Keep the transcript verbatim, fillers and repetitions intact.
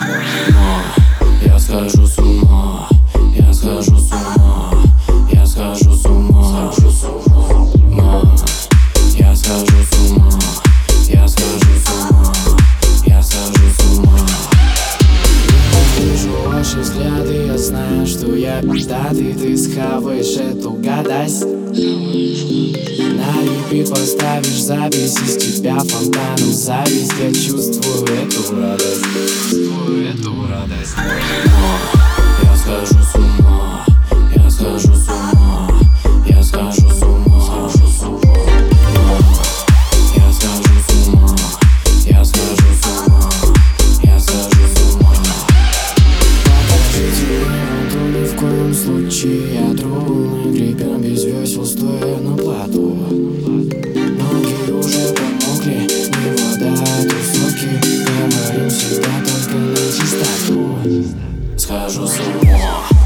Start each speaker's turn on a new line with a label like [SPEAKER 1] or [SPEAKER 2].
[SPEAKER 1] Но я схожу с ума, я схожу с ума, я схожу с ума, но я схожу с ума, я схожу с ума, я схожу с ума. Я вижу ваши взгляды, я знаю, что я пиздатый. Ты схаваешь эту гадость, на репит поставишь запись, из тебя фонтаном зависть. Я чувствую эту радость, чувствую эту радость. Но я схожу с ума, я схожу с ума, я схожу с ума, но я схожу с ума, я схожу с ума, я схожу с ума. Покажите мне воду, ни в коем случае я трудный гребем без весел, стоя на плоту. Ноги уже помокли, не вода, а тусовки. Говорю всегда только на чистоту. Схожу с ума.